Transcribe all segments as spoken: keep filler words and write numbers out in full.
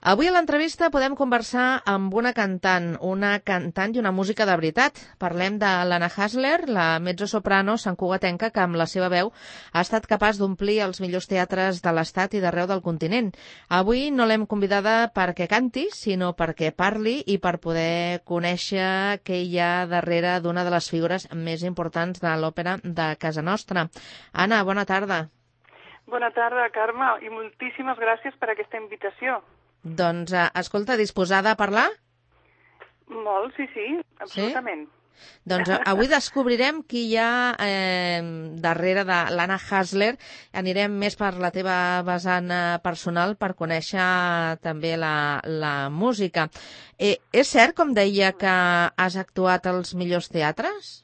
Avui a l'entrevista podem conversar amb una cantant, una cantant i una música de veritat. Parlem de l'Anna Hasler, la mezzosoprano santcugatenca que amb la seva veu ha estat capaç d'omplir els millors teatres de l'Estat i d'arreu del continent. Avui no l'hem convidada perquè canti, sinó perquè parli i per poder conèixer què hi ha darrere d'una de les figures més importants de l'òpera de casa nostra. Anna, bona tarda. Bona tarda, Carme, i moltíssimes gràcies per aquesta invitació. Doncs, eh, escolta, disposada a parlar? Molt, sí, sí, absolutament. Sí? Doncs eh, avui descobrirem qui hi ha eh, darrere de l'Anna Hasler. Anirem més per la teva vessant eh, personal per conèixer també la, la música. Eh, és cert, com deia, que has actuat als millors teatres?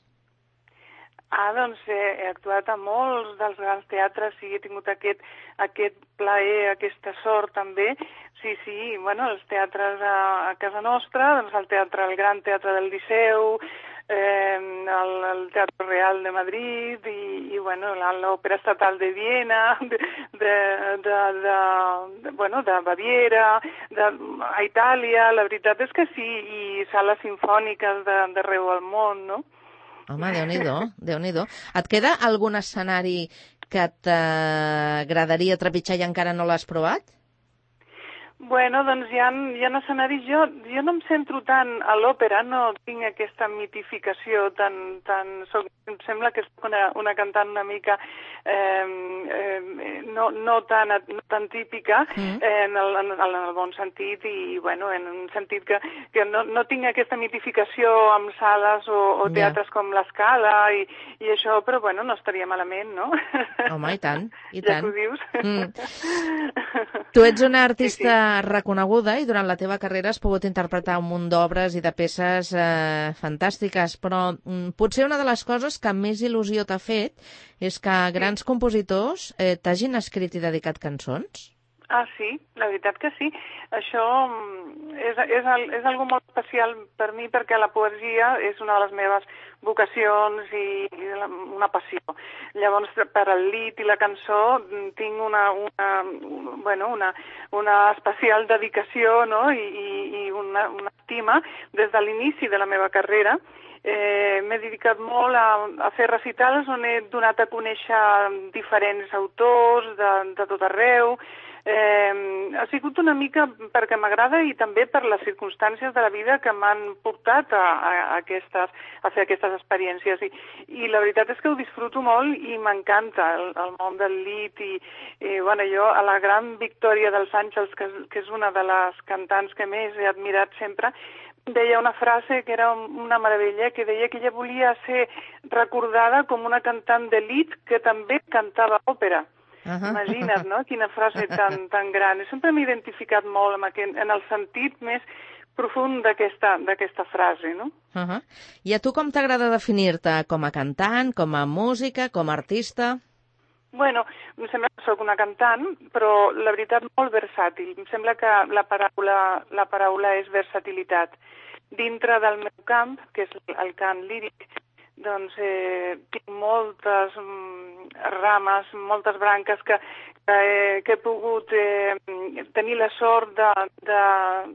Ah, doncs eh, he actuat a molts dels grans teatres i he tingut aquest, aquest plaer, aquesta sort també. Sí, sí, bueno, els teatres a, a casa nostra, doncs el teatre, el Gran Teatre del Liceu, eh, el, el Teatre Real de Madrid i, i bueno, l'Òpera Estatal de Viena, de, de, de, de, de, bueno, de Baviera, de, a Itàlia, la veritat és que sí, i sales simfòniques d'arreu del món, no? Home, Déu-n'hi-do, Déu-n'hi-do. Et queda algun escenari que t'agradaria trepitjar i encara no l'has provat? Bueno, doncs hi ha, hi ha escenaris, jo, jo no em centro tant a l'òpera, no tinc aquesta mitificació tan... tan soc, em sembla que soc una, una cantant una mica eh, eh, no, no, tan, no tan típica mm. eh, en, el, en, el, en el bon sentit i, bueno, en un sentit que, que no, no tinc aquesta mitificació amb sales o, o teatres yeah. com l'Escala i, i això, però bueno, no estaria malament, no? Home, i tant, i ja tant. Ja que ho dius. Mm. Tu ets una artista sí, sí. reconeguda i durant la teva carrera has pogut interpretar un munt d'obres i de peces eh, fantàstiques, però mm, potser una de les coses que més il·lusió t'ha fet és que grans sí. compositors eh, t'hagin escrit i dedicat cançons? Ah, sí, la veritat que sí. Això és, és, és algo molt especial per mi perquè la poesia és una de les meves vocacions i, i una passió. Llavors, per al lit i la cançó tinc una, una, bueno, una, una especial dedicació, no? I, i, i una, una estima des de l'inici de la meva carrera. Eh, m'he dedicat molt a, a fer recitals on he donat a conèixer diferents autors de, de tot arreu. Eh, ha sigut una mica perquè m'agrada i també per les circumstàncies de la vida que m'han portat a, a, a, aquestes, a fer aquestes experiències. I, I la veritat és que ho disfruto molt i m'encanta el, el món del lit. I, i bueno, jo, a la gran Victòria dels Àngels, que, que és una de les cantants que més he admirat sempre, deia una frase que era una meravella, que deia que ella volia ser recordada com una cantant d'elit que també cantava òpera. Uh-huh. Imagina't, no?, quina frase tan, tan gran. Sempre m'he identificat molt amb aquest, en el sentit més profund d'aquesta d'aquesta frase, no? Uh-huh. I a tu com t'agrada definir-te? Com a cantant, com a música, com a artista? Bueno, em sembla que soc una cantant, però la veritat molt versàtil. Em sembla que la paraula, la paraula és versatilitat. Dintre del meu camp, que és el cant líric, doncs eh, tinc moltes mm, rames, moltes branques que, que, eh, que he pogut eh, tenir la sort de, de,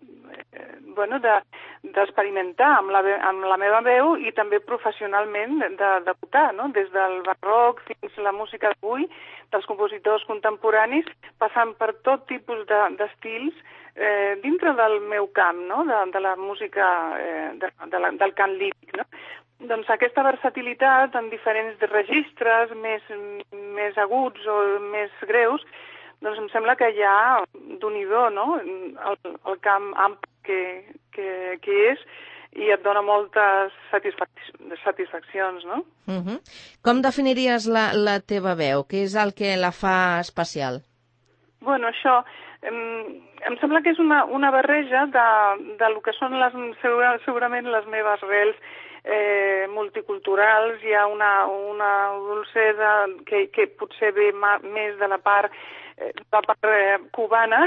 eh, bueno, de, d'experimentar amb la, amb la meva veu i també professionalment de debutar, no? Des del barroc fins a la música d'avui, dels compositors contemporanis, passant per tot tipus de, d'estils eh, dintre del meu camp, no? De, de la música, eh, de, de la, del cant líric, no? Doncs aquesta versatilitat en diferents registres més, més aguts o més greus, doncs em sembla que hi ha d'un-i-do, no? El, el camp ampli que, que, que és i et dona moltes satisfac satisfaccions, no? Uh-huh. Com definiries la, la teva veu? Què és el que la fa especial? Bueno, això em, em sembla que és una, una barreja de, de lo que són les, segurament les meves rels eh, multiculturals. Hi ha una, una dolcesa que, que potser ve ma, més de la part la part eh, cubana,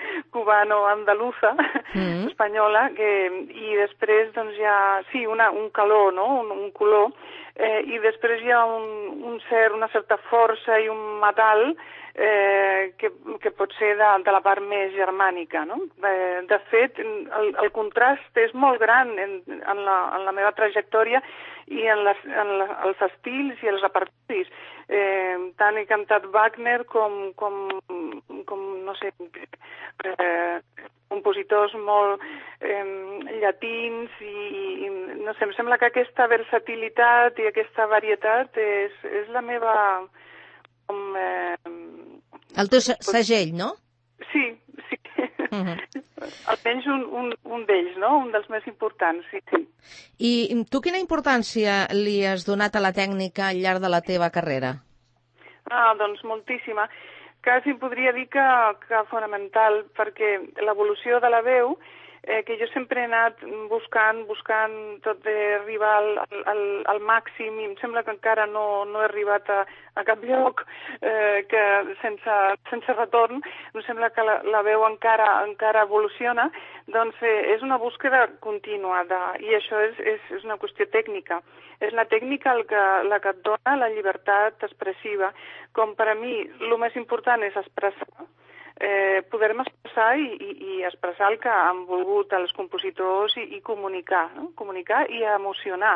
cubano-andaluza, mm. espanyola, que, i després doncs hi ha, sí, una, un calor, no? un, un color eh, i després hi ha un, un cert, una certa força i un metall eh, que, que pot ser de, de la part més germànica, no? Eh, de fet, el, el contrast és molt gran en, en, la, en la meva trajectòria i en, les, en la, els estils i els repertoris. Eh, tant he cantat Wagner com, com, com no sé, eh, compositors molt eh, llatins i, i no sé, em sembla que aquesta versatilitat i aquesta varietat és, és la meva... Com, eh, el teu segell, no? Sí, sí. Uh-huh. Almenys un, un, un d'ells, no? Un dels més importants, sí, sí. I tu quina importància li has donat a la tècnica al llarg de la teva carrera? Ah, doncs moltíssima. Quasi podria dir que, que fonamental, perquè l'evolució de la veu, eh, que jo sempre he anat buscant, buscant tot d'arribar al, al, al màxim, i em sembla que encara no, no he arribat a, a cap lloc eh, que sense, sense retorn, em sembla que la, la veu encara, encara evoluciona, doncs eh, és una búsqueda contínua, de, i això és, és, és una qüestió tècnica. És la tècnica el que, la que et dona la llibertat expressiva. Com per a mi, el més important és expressar, eh, poder-me expressar i, i, i expressar el que han volgut els compositors i, i comunicar, no? Comunicar i emocionar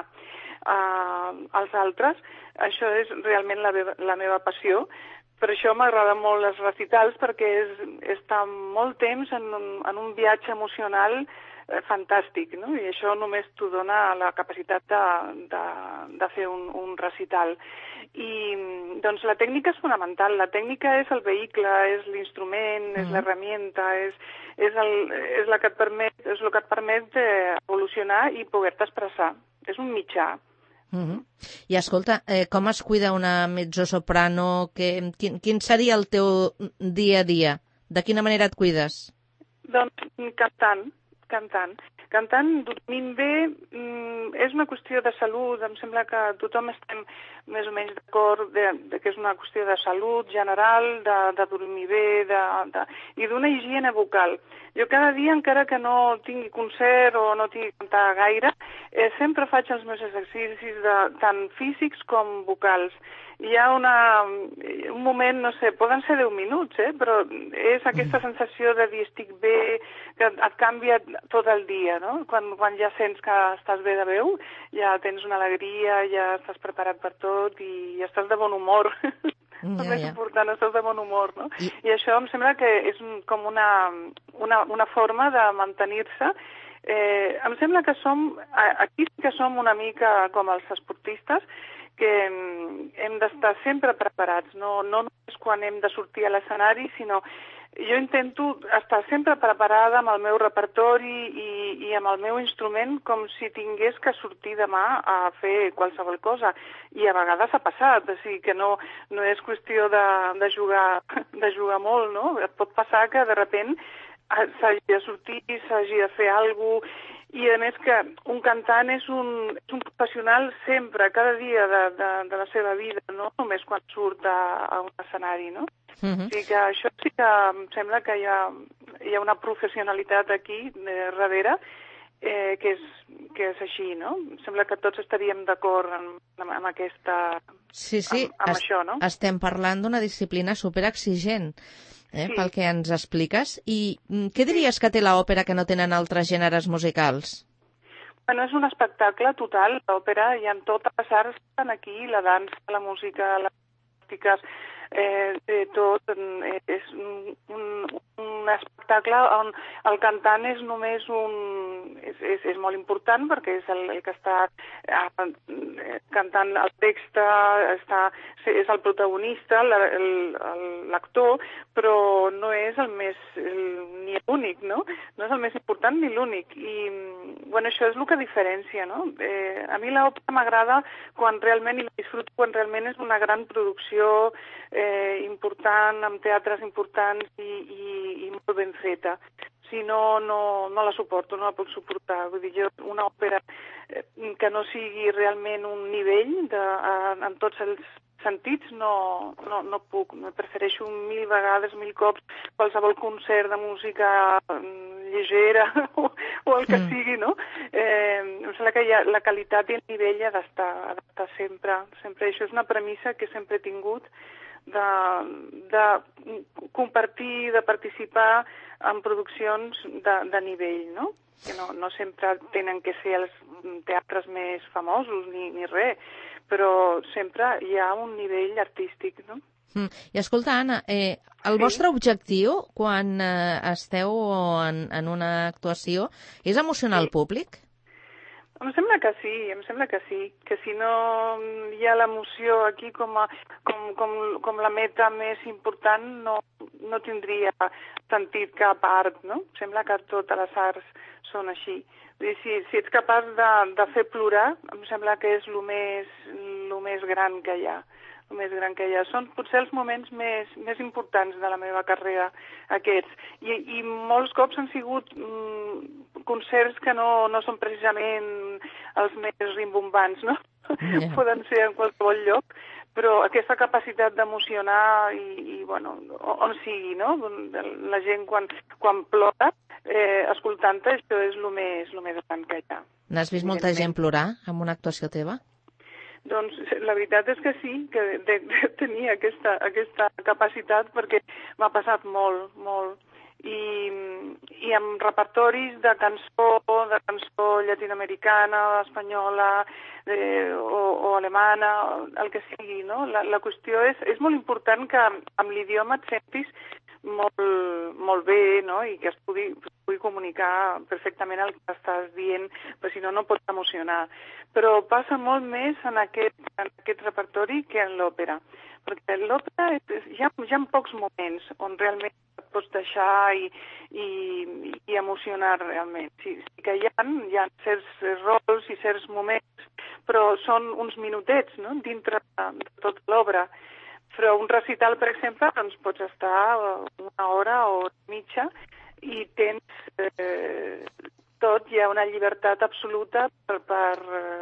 eh, els altres. Això és realment la, la meva passió. Per això m'agrada molt els recitals, perquè és estar molt temps en un, en un viatge emocional eh, fantàstic, no? I això només t'ho dona la capacitat de, de, de fer un, un recital. I doncs la tècnica és fonamental. La tècnica és el vehicle, és l'instrument, mm. és l'herramienta, és, és, el, és, la que et permet, és el que et permet evolucionar i poder-te expressar. És un mitjà. Mm-hmm. I escolta, eh, com es cuida una mezzosoprano? Que, quin, quin seria el teu dia a dia? De quina manera et cuides? Doncs cantant, cantant. Cantant, dormint bé, mm, és una qüestió de salut. Em sembla que tothom estem més o menys d'acord de, de que és una qüestió de salut general, de, de dormir bé, de, de, i d'una higiene vocal. Jo cada dia, encara que no tingui concert o no tingui cantar gaire, eh, sempre faig els meus exercicis de, tant físics com vocals. Hi ha una, un moment, no sé, poden ser deu minuts, eh? Però és aquesta sensació de dir estic bé, que et canvia tot el dia, no? Quan, quan ja sents que estàs bé de veu, ja tens una alegria, ja estàs preparat per tot i ja estàs de bon humor. Mm, ja, el més ja. important, estàs de bon humor, no? I, I això em sembla que és un, com una, una, una forma de mantenir-se. Eh, em sembla que som, aquí sí que som una mica com els esportistes, que hem d'estar sempre preparats, no, no només quan hem de sortir a l'escenari, sinó jo intento estar sempre preparada amb el meu repertori i, i amb el meu instrument com si tingués que sortir demà a fer qualsevol cosa. I a vegades ha passat, o sigui que no, no és qüestió de, de, jugar, de jugar molt, no? Et pot passar que de sobte s'hagi de sortir, s'hagi de fer alguna cosa. I a més que un cantant és un, és un professional sempre, cada dia de, de, de la seva vida, no només quan surt a, a un escenari, no? Uh-huh. O sigui que això sí que em sembla que hi ha, hi ha una professionalitat aquí eh, darrere eh, que, és, que és així, no? Em sembla que tots estaríem d'acord amb, amb, amb aquesta... Sí, sí, amb, amb es, això, no? Estem parlant d'una disciplina superexigent. Eh, sí. Pel que ens expliques. I què diries que té l'òpera que no tenen altres gèneres musicals? Bueno, és un espectacle total. L'òpera hi ha totes les arts, estan aquí, la dansa, la música, les plàstiques, eh, eh, tot. Eh, és un, un, un espectacle on el cantant és només un... És, és, és molt important perquè és el, el que està eh, cantant el text, està, és el protagonista, l'actor, però no és el més, el, ni l'únic, no? No és el més important ni l'únic. I, bueno, això és el que diferencia, no? Eh, a mi l'òpera m'agrada quan realment, i la disfruto quan realment és una gran producció eh, important, amb teatres importants i, i, i molt ben feta. Si no, no, no la suporto, no la puc suportar. Vull dir, jo, una òpera eh, que no sigui realment un nivell de, en, en tots els sentits, no, no, no puc. Prefereixo mil vegades, mil cops, qualsevol concert de música lleugera o, o el que Mm. sigui, no? Eh, em sembla que ha, la qualitat i el nivell ha d'estar ha d'estar sempre, sempre. Això és una premissa que sempre he tingut de, de compartir, de participar en produccions de, de nivell, no? Que no, no sempre tenen que ser els teatres més famosos ni, ni res, però sempre hi ha un nivell artístic, no? Mm. I escolta, Anna, eh, el Sí. vostre objectiu quan eh, esteu en, en una actuació és emocionar Sí. el públic? Em sembla que sí, em sembla que sí, que si no hi ha l'emoció aquí com, a, com, com, com la meta més important no, no tindria sentit cap art, no? Em sembla que totes les arts són així. Vull dir, si, si ets capaç de, de fer plorar, em sembla que és el més, lo més gran que hi ha. El més gran que hi ha. Són potser els moments més, més importants de la meva carrera, aquests. I, i molts cops han sigut mm, concerts que no, no són precisament els més rimbombants, no? Yeah. Poden ser en qualsevol lloc, però aquesta capacitat d'emocionar i, i bueno, on sigui, no? La gent quan, quan plora, eh, escoltant-te, això és el més, lo més gran que hi ha. N'has vist molta gent plorar amb una actuació teva? Doncs la veritat és que sí, que de, de tenir aquesta, aquesta capacitat perquè m'ha passat molt, molt. I, i amb repertoris de cançó, de cançó llatinoamericana, espanyola eh, o, o alemana, el que sigui, no? La, la qüestió és, és molt important que amb l'idioma et sentis molt, molt bé, no? I que es pugui, es pugui comunicar perfectament el que estàs dient, però si no, no pots emocionar. Però passa molt més en aquest, en aquest repertori que en l'òpera, perquè l'òpera hi ha, hi ha pocs moments on realment et pots deixar i, i, i emocionar realment. Sí, sí que hi ha, hi ha certs rols i certs moments, però són uns minutets, no?, dintre de, de tota l'obra. Però un recital, per exemple, doncs pots estar una hora o mitja i tens eh, tot, hi ha una llibertat absoluta per, per,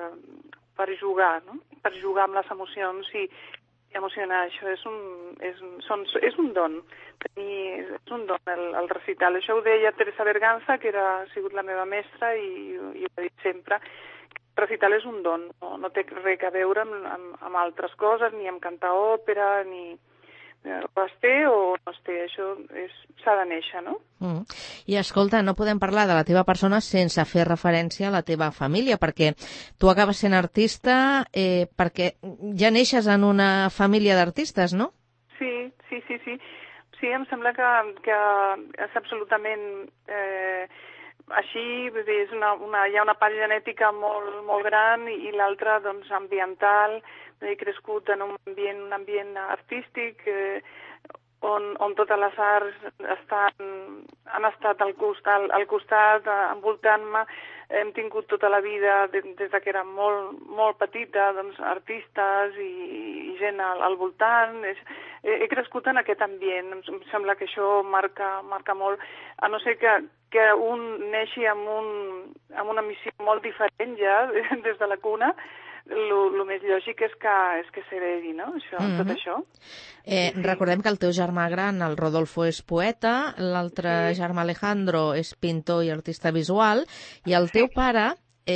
per jugar, no? Per jugar amb les emocions i, i emocionar. Això és un, és, són, és un don, tenir, és un don el, el recital. Això ho deia Teresa Berganza, que era, ha sigut la meva mestra i, i ho ha dit sempre. El recital és un don, no, no té res a veure amb, amb, amb altres coses, ni amb cantar òpera, ni eh, o es té o no es té, això s'ha de néixer, no? Mm. I escolta, no podem parlar de la teva persona sense fer referència a la teva família, perquè tu acabes sent artista eh, perquè ja neixes en una família d'artistes, no? Sí, sí, sí, sí. Sí, em sembla que, que és absolutament... Eh, així, vull dir, és una, una, hi ha una part genètica molt, molt gran i, i l'altra, doncs, ambiental. He crescut en un ambient, un ambient artístic eh, on, on totes les arts estan, han estat al costat, al costat envoltant-me. Hem tingut tota la vida, des de que era molt, molt petita, doncs, artistes i, i gent al, al voltant. És, he, he crescut en aquest ambient. Em sembla que això marca, marca molt, a no ser que, que un neixi amb, un, amb una missió molt diferent ja, des de la cuna. El més lògic és que, és que s'heredi, no?, això, mm-hmm. tot això. Eh, sí, sí. Recordem que el teu germà gran, el Rodolfo, és poeta, l'altre sí. germà Alejandro és pintor i artista visual, i el teu sí. pare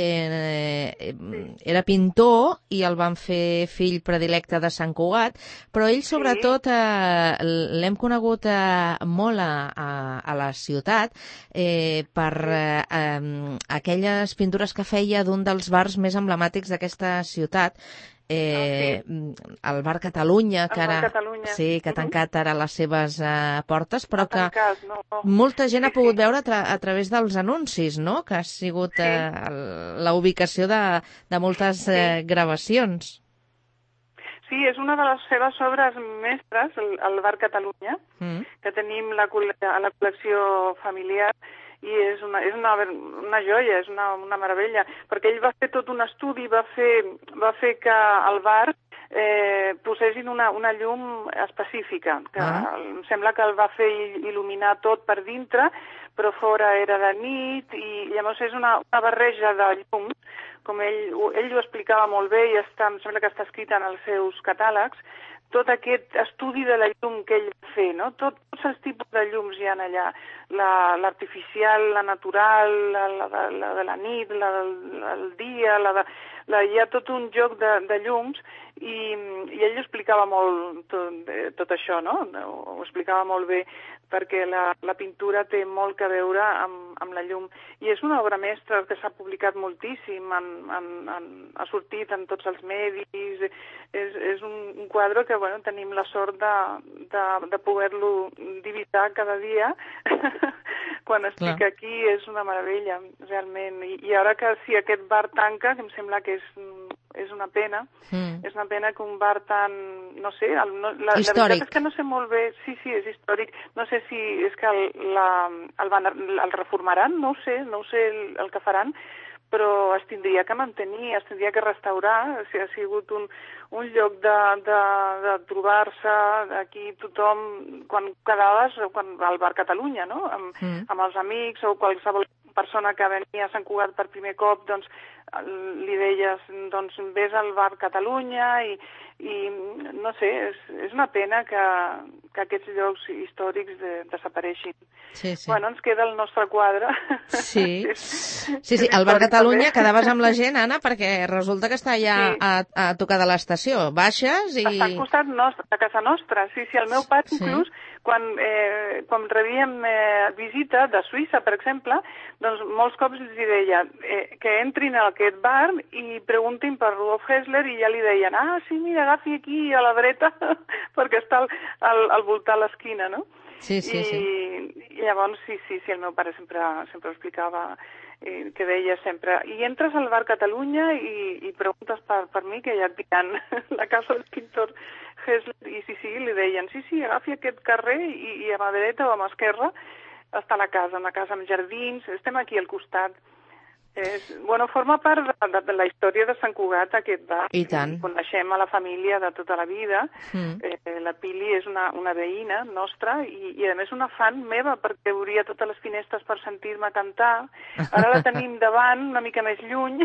eh, era pintor i el van fer fill predilecte de Sant Cugat, però ell sobretot eh, l'hem conegut eh, molt a, a, a la ciutat eh, per eh, eh, aquelles pintures que feia d'un dels bars més emblemàtics d'aquesta ciutat, Eh, ah, sí. el Bar Catalunya, que ara, Catalunya. Sí, que ha tancat ara les seves eh, portes, però que tancat, no, no. molta gent sí, ha pogut sí. veure a, tra a través dels anuncis, no?, que ha sigut sí. eh, la ubicació de, de moltes sí. eh, gravacions. Sí, és una de les seves obres mestres, el, el Bar Catalunya, mm. que tenim la, a la col·lecció familiar, i és una, és una, una joia, és una, una meravella, perquè ell va fer tot un estudi, va fer, va fer que al bar eh, posessin una, una llum específica, que ah. em sembla que el va fer il·luminar tot per dintre, però fora era de nit, i llavors és una, una barreja de llums, com ell, ell ho explicava molt bé, i està, em sembla que està escrit en els seus catàlegs, tot aquest estudi de la llum que ell va fer, no? Tot, tots els tipus de llums hi ha allà, l'artificial, la, la natural, la, la, la, la de la nit, la del el dia, la de, la, hi ha tot un joc de, de llums i, i ell explicava molt tot, tot això, no? Ho explicava molt bé, perquè la, la pintura té molt que veure amb, amb la llum. I és una obra mestra que s'ha publicat moltíssim, en, en, en, ha sortit en tots els medis, és, és un, un quadre que bueno, tenim la sort de, de, de poder-lo divisar cada dia. Quan estic Clar. Aquí és una meravella, realment. I, i ara que si aquest bar tanca, que em sembla que és... és una pena, mm. és una pena que un bar tan, no sé, el, no, la, la veritat és que no sé molt bé, sí, sí, és històric, no sé si és que el, la, el, van, el reformaran, no ho sé, no ho sé el, el que faran, però es tindria que mantenir, es tindria que restaurar, si ha sigut un, un lloc de, de, de trobar-se, aquí tothom, quan quedaves, quan al Bar Catalunya, no?, amb, mm. amb els amics o qualsevol persona que venia a Sant Cugat per primer cop, doncs li deies, doncs vés al Bar Catalunya i, i no sé, és, és una pena que, que aquests llocs històrics de, desapareixin. Sí, sí. Bueno, ens queda el nostre quadre. Sí, sí, sí. El Bar Catalunya quedaves amb la gent, Anna, perquè resulta que està allà sí. a, a tocar de l'estació. Baixes i... Està al costat nostre, a casa nostra. Sí, sí, el meu pare sí. inclús, quan, eh, quan rebíem eh, visita de Suïssa, per exemple, doncs molts cops els deia eh, que entrin a aquest bar i preguntin per Rudolf Hessler i ja li deien, ah, sí, mira, agafi aquí a la dreta, perquè està al, al, al voltar l'esquina, no? Sí, sí, I, sí. I llavors, sí, sí, sí, el meu pare sempre, sempre ho explicava, eh, que deia sempre, i entres al Bar Catalunya i, i preguntes per, per mi, que ja et diran la casa del pintor Hessler, i sí, sí, li deien, sí, sí, agafi aquest carrer i, i a mà dreta o a mà esquerra està la casa, una casa amb jardins, estem aquí al costat. És, bueno, forma part de, de, de la història de Sant Cugat, aquest bar. I tant. Coneixem a la família de tota la vida. Mm. Eh, la Pili és una, una veïna nostra i, i a més una fan meva, perquè obria totes les finestres per sentir-me cantar. Ara la tenim davant, una mica més lluny,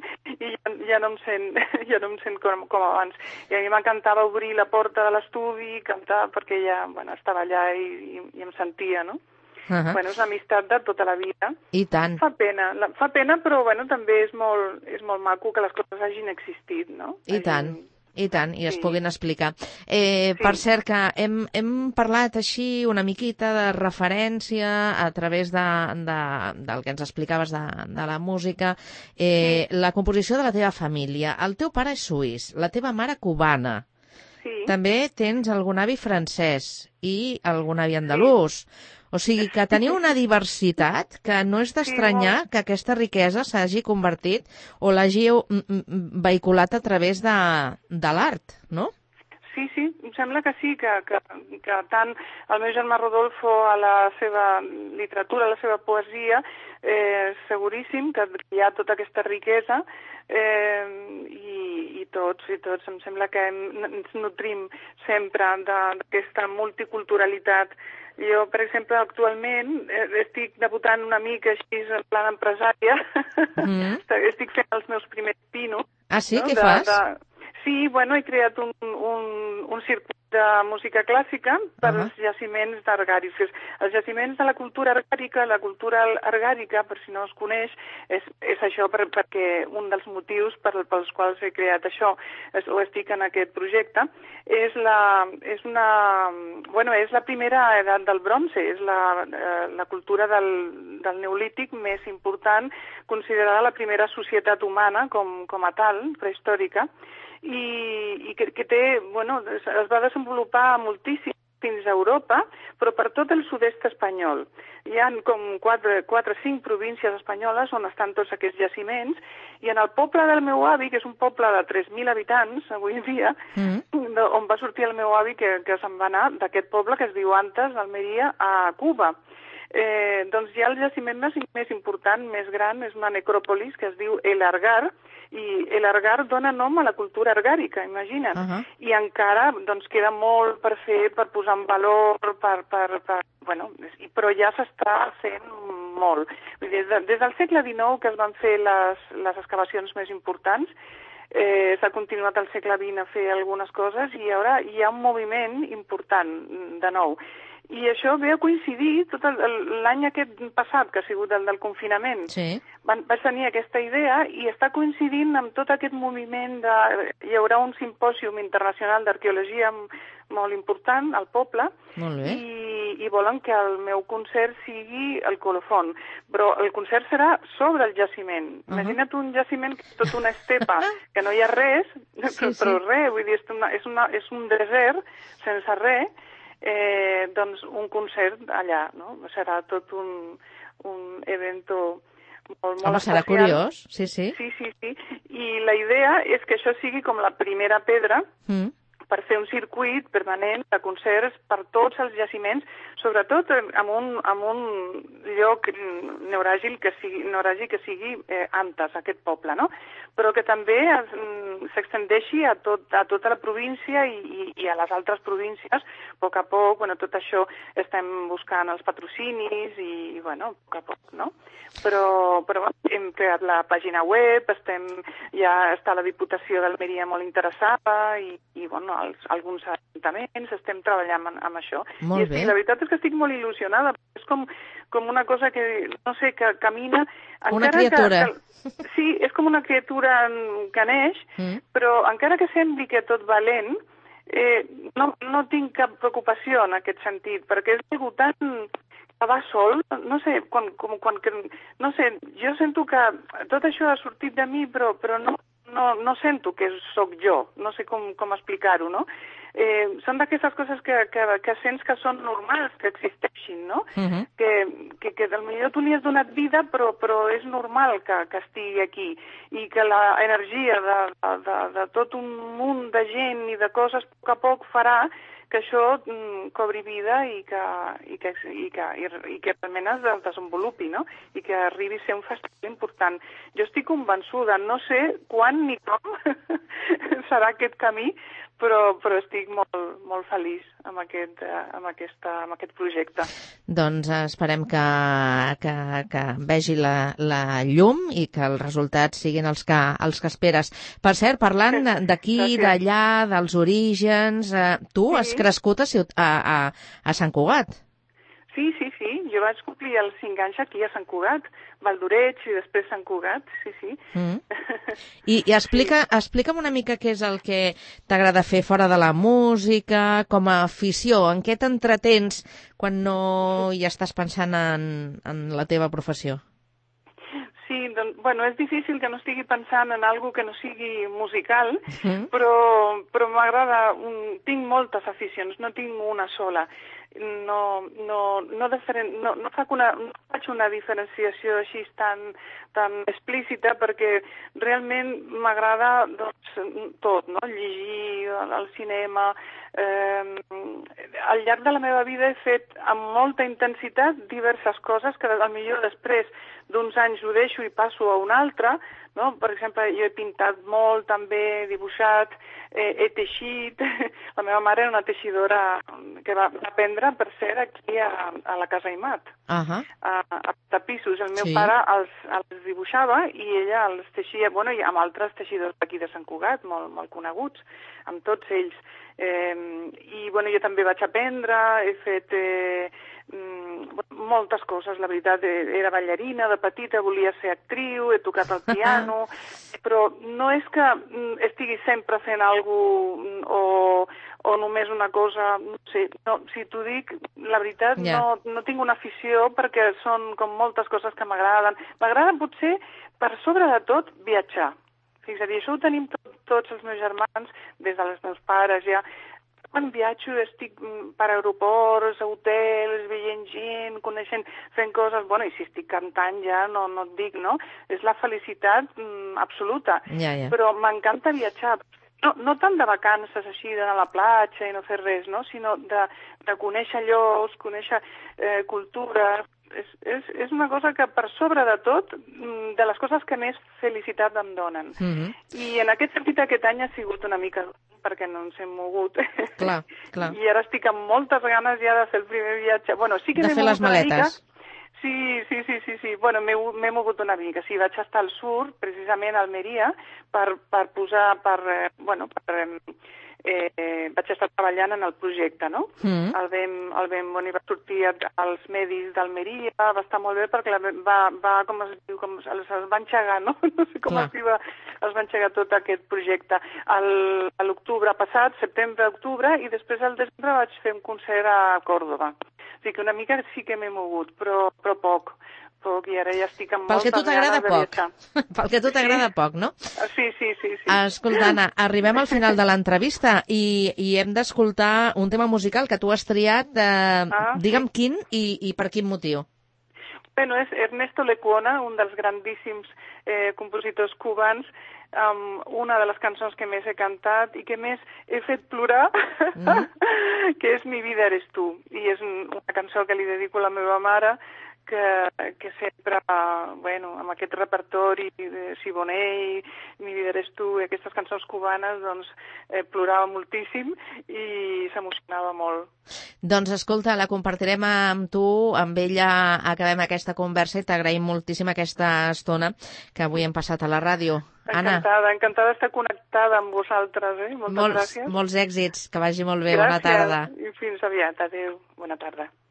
i ja, ja no em sent, ja no em sent com, com abans. I a mi m'encantava obrir la porta de l'estudi, cantar, perquè ella bueno, estava allà i, i, i em sentia, no? Uh-huh. Bueno, és una amistat de tota la vida. I tant. Fa pena, la, fa pena, però bueno, també és molt, és molt maco que les coses hagin existit, no? I hagin... tant. I tant, i es sí. puguin explicar. Eh, sí. Per cert, que hem, hem parlat així una miquita de referència a través de, de, del que ens explicaves de, de la música, eh, sí. la composició de la teva família. El teu pare és suís, la teva mare cubana. Sí. També tens algun avi francès i algun avi andalús. Sí. O sigui que teniu una diversitat que no és d'estranyar sí, que aquesta riquesa s'hagi convertit o l'hàgiu vehiculat a través de, de l'art, no? Sí, sí, em sembla que sí, que, que, que tant el meu germà Rodolfo a la seva literatura, a la seva poesia, eh, seguríssim que hi ha tota aquesta riquesa eh, i, i tots, i tots, em sembla que ens nutrim sempre d'aquesta multiculturalitat. Jo, per exemple, actualment eh, estic debutant una mica així en plan empresària, mm. estic fent els meus primers pinos. Ah, sí? No? Què de, fas? De... Sí, bueno, he creat un, un, un circuit de música clàssica per uh -huh. als jaciments d'argàrics. Els jaciments de la cultura argàrica, la cultura argàrica, per si no es coneix, és, és això per, perquè un dels motius per, pels quals he creat això, és, o estic en aquest projecte, és la, és una, bueno, és la primera edat del bronze, és la, la cultura del, del neolític més important, considerada la primera societat humana com, com a tal, prehistòrica, i, i que, que té, bueno, es va desenvolupar moltíssim fins a Europa, però per tot el sud-est espanyol. Hi ha com quatre o cinc províncies espanyoles on estan tots aquests jaciments, i en el poble del meu avi, que és un poble de tres mil habitants avui en dia, mm. on va sortir el meu avi, que, que se'n va anar d'aquest poble que es diu Antes, d'Almeria, a Cuba. Eh, doncs ja el jaciment més, més important, més gran, és una necròpolis que es diu El Argar, i El Argar dona nom a la cultura argàrica, imagina't. Uh -huh. I encara doncs, queda molt per fer, per posar en valor, per, per, per, bueno, però ja s'està fent molt. Des, de, des del segle dinou, que es van fer les, les excavacions més importants, eh, s'ha continuat al segle vint a fer algunes coses, i ara hi ha un moviment important de nou. I això ve a coincidir tot l'any aquest passat, que ha sigut el del confinament. Sí. Van, vaig tenir aquesta idea i està coincidint amb tot aquest moviment de... Hi haurà un simpòsium internacional d'arqueologia molt important al poble molt bé. i, i volen que el meu concert sigui el colofon. Però el concert serà sobre el jaciment. Uh-huh. Imagina't un jaciment que és tot una estepa, que no hi ha res, sí, però sí. res, vull dir, és, una, és, una, és un desert sense res, eh, doncs un concert allà, no? Serà tot un, un evento molt, molt Home, serà especial. Curiós, sí, sí. Sí, sí, sí. I la idea és que això sigui com la primera pedra mm. per fer un circuit permanent de concerts per tots els jaciments, sobretot amb un, amb un lloc neuràgic que sigui, neuràgic que sigui eh, Antes, aquest poble, no? Però que també s'extendeixi a, tot, a tota la província i, i, i a les altres províncies. A poc a poc, bueno, tot això estem buscant els patrocinis i, bueno, a poc a poc, no? Però, però bueno, hem creat la pàgina web, estem, ja està la Diputació d'Almeria molt interessada i, i bueno, els, alguns ajuntaments estem treballant amb, amb això. Molt I bé. sí, la veritat és que estic molt il·lusionada, és com, com una cosa que, no sé, que camina... Una criatura. Que, que, sí, és com una criatura que neix, mm. però encara que sembli que tot va lent, eh, no, no tinc cap preocupació en aquest sentit, perquè és algo tan... que va sol, no sé, quan, com, quan, no sé, jo sento que tot això ha sortit de mi, però, però no, no, no sento que sóc jo, no sé com, com explicar-ho, no? Eh, són d'aquestes coses que, que, que sents que són normals, que existeixin, no? Uh-huh. Que, que, que potser tu li has donat vida, però, però és normal que, que estigui aquí i que l'energia de, de, de tot un munt de gent i de coses a poc a poc farà que això mm, cobri vida i que, i que, i que, i, i que realment es desenvolupi, no? I que arribi a ser un festival important. Jo estic convençuda, no sé quan ni com serà aquest camí, però, però estic molt, molt feliç amb aquest, amb, aquesta, amb aquest projecte. Doncs esperem que, que, que vegi la, la llum i que els resultats siguin els que, els que esperes. Per cert, parlant d'aquí, d'allà, dels orígens, eh, tu sí. has crescut a, a, a, a Sant Cugat. Sí, sí, sí. Jo vaig complir els cinc anys aquí a Sant Cugat, Valdoreig i després Sant Cugat, sí, sí. Mm. I, i explica, sí. explica'm una mica què és el que t'agrada fer fora de la música, com a afició, en què t'entretens quan no hi estàs pensant en, en la teva professió? Sí, doncs, bueno, és difícil que no estigui pensant en alguna que no sigui musical, mm. però, però m'agrada, un, tinc moltes aficions, no tinc una sola. No, no, no, diferent, no, no, faig una, no faig una diferenciació així tan, tan explícita perquè realment m'agrada doncs, tot, no? Llegir, el cinema... Eh, al llarg de la meva vida he fet amb molta intensitat diverses coses que potser després d'uns anys ho deixo i passo a una altra, no? Per exemple, jo he pintat molt, també he dibuixat, eh, he teixit. La meva mare era una teixidora que va aprendre, per cert, aquí a, a la Casa Aimat, uh-huh. a, a tapissos. El meu sí. pare els, els dibuixava i ella els teixia, bueno, i amb altres teixidors d'aquí de Sant Cugat, molt, molt coneguts, amb tots ells. Eh, I, bueno, jo també vaig aprendre, he fet... Eh, moltes coses, la veritat, era ballarina de petita, volia ser actriu, he tocat el piano, però no és que estigui sempre fent alguna cosa o, o només una cosa, no sé, no, si t'ho dic, la veritat, yeah. no, no tinc una afició perquè són com moltes coses que m'agraden. M'agrada potser, per sobre de tot, viatjar. Fixa't, i això ho tenim tot, tots els meus germans, des dels meus pares ja. Quan viatjo estic per aeroports, hotels, veient gent, coneixent, fent coses... Bueno, i si estic cantant ja no, no et dic, no? És la felicitat mm, absoluta. Ja, ja. Però m'encanta viatjar. No, no tant de vacances així, d'anar a la platja i no fer res, no? Sinó de, de conèixer llocs, conèixer eh, cultura... És, és, és una cosa que per sobre de tot, de les coses que més felicitat em donen. Mm-hmm. I en aquest sentit aquest any ha sigut una mica perquè no ens hem mogut. Clar, clar. I ara estic amb moltes ganes ja de fer el primer viatge. Bueno, sí que de fer les maletes. Sí, sí, sí, sí, sí. Bueno, m'he mogut una mica. Sí, vaig estar al sur, precisament a Almeria, per, per posar, per, eh, bueno, per... Eh, eh, eh, vaig estar treballant en el projecte, no? Mm. El vam, el vam, on hi va sortir als medis d'Almeria, va estar molt bé perquè la, va, va, com es diu, com es, es va enxegar, no? No sé com Clar. es diu, es va enxegar tot aquest projecte. El, a l'octubre passat, setembre-octubre, i després al desembre vaig fer un concert a Còrdova. O sigui que una mica sí que m'he mogut, però, però poc. Poc, i ara ja estic amb Pel que moltes tu t'agrada poc. Pel que tu t'agrada sí. poc, no? Sí, sí, sí, sí. Escolta, Anna, arribem al final de l'entrevista i, i hem d'escoltar un tema musical que tu has triat, eh, ah, digue'm sí. quin i, i per quin motiu. Bueno, és Ernesto Lecuona, un dels grandíssims eh, compositors cubans, um, una de les cançons que més he cantat i que més he fet plorar, mm. que és Mi vida eres tu. I és una cançó que li dedico a la meva mare, que, que sempre, bueno, amb aquest repertori de Siboney, Mi vida eres tu, i aquestes cançons cubanes, doncs, eh, plorava moltíssim i s'emocionava molt. Doncs escolta, la compartirem amb tu, amb ella acabem aquesta conversa i t'agraïm moltíssim aquesta estona que avui hem passat a la ràdio. Anna. Encantada, encantada d'estar connectada amb vosaltres, eh? Moltes molts, gràcies. Molts èxits, que vagi molt bé, gràcies. Bona tarda. I fins aviat, adéu, bona tarda.